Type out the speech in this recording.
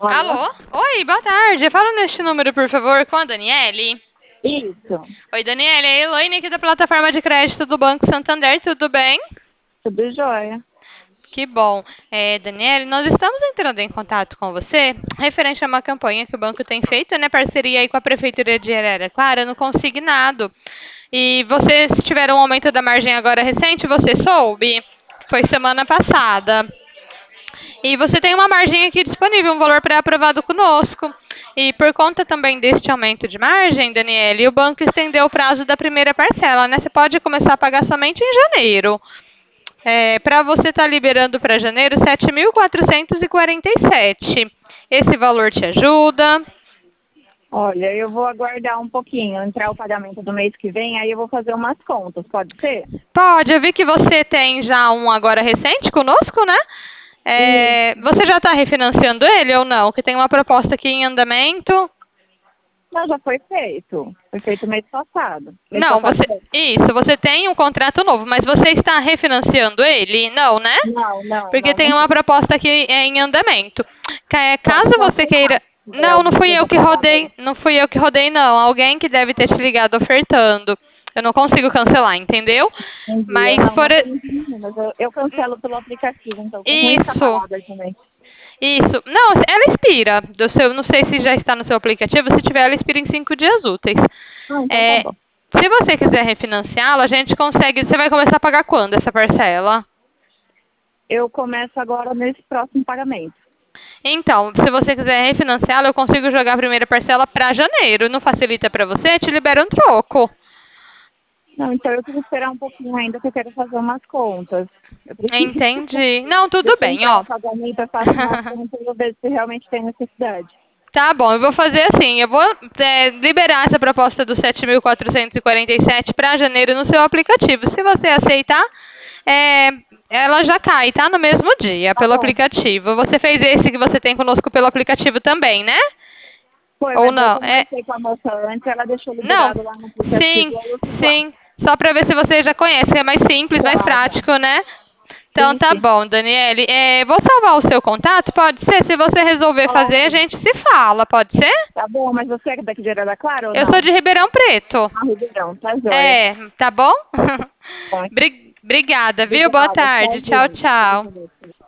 Alô? Alô? Oi, boa tarde. Fala neste número, por favor, com a Daniele. Isso, Oi, Daniele. É a Elaine aqui da plataforma de crédito do Banco Santander. Tudo bem? tudo jóia. Que bom. Daniele, nós estamos entrando em contato com você referente a uma campanha que o banco tem feito, né? Parceria aí com a Prefeitura de Araraquara no consignado. E vocês tiveram um aumento da margem agora recente, você soube? Foi semana passada. E você tem uma margem aqui disponível, um valor pré-aprovado conosco. E por conta também deste aumento de margem, Daniele, o banco estendeu o prazo da primeira parcela, né? Você pode começar a pagar somente em janeiro. Para você estar liberando para janeiro, 7.447. Esse valor te ajuda? Olha, eu vou aguardar um pouquinho, entrar o pagamento do mês que vem, aí eu vou fazer umas contas, pode ser? Pode, eu vi que você tem já um agora recente conosco, né? E Você já está refinanciando ele ou não? Que tem uma proposta aqui em andamento. não, já foi feito. Foi feito mês passado. Mês Não, passado você. foi. Isso, você tem um contrato novo, mas você está refinanciando ele? Não, né? Não, não, Porque não, tem não uma foi. proposta aqui em andamento. Pode Caso você queira. cancelar, se tiver Não, não alguma fui eu coisa que para rodei, valer. não fui eu que rodei, não. Alguém que deve ter te ligado ofertando. Eu não consigo cancelar, entendeu? Entendi. Eu Mas não, por. não tenho nenhum, mas eu cancelo pelo aplicativo, então com ruim ficar Isso, parada também. isso. Não, ela expira. Do seu, não sei se já está no seu aplicativo. Se tiver, ela expira em 5 dias úteis. Ah, então tá É, bom. se você quiser refinanciá-la, a gente consegue. Você vai começar a pagar quando essa parcela? Eu começo agora nesse próximo pagamento. Então, se você quiser refinanciá-la, eu consigo jogar a primeira parcela para janeiro. Não facilita para você? Te libera um troco. Não, então eu tenho que esperar um pouquinho ainda, que eu quero fazer umas contas. Eu preciso. Entendi. Não, tudo Deixa eu bem, entrar ó. o pagamento, eu faço umas contas e eu vejo se realmente tem necessidade. Tá bom, eu vou fazer assim, eu vou liberar essa proposta do 7.447 para janeiro no seu aplicativo. Se você aceitar, é, ela já cai, tá? No mesmo dia, Tá pelo bom. aplicativo. Você fez esse que você tem conosco pelo aplicativo também, né? Foi, Ou mas eu não? conversei com a moça antes, ela deixou Não, liberado lá no aplicativo sim, e aí eu fiz lá. sim. Só para ver se você já conhece, é mais simples, mais Já, já. prático, né? Então Sim, tá sim. bom, Daniele. Vou salvar o seu contato, pode ser? Se você resolver fazer, a Pode. gente se fala, pode ser? Tá bom, mas você é daqui de Araraquara ou Eu sou não? de Ribeirão Preto. Ah, Ribeirão, tá joia. Tá bom? Bom, Obrigada, viu? Boa obrigada, tarde. Tchau, tchauzinho. tchau.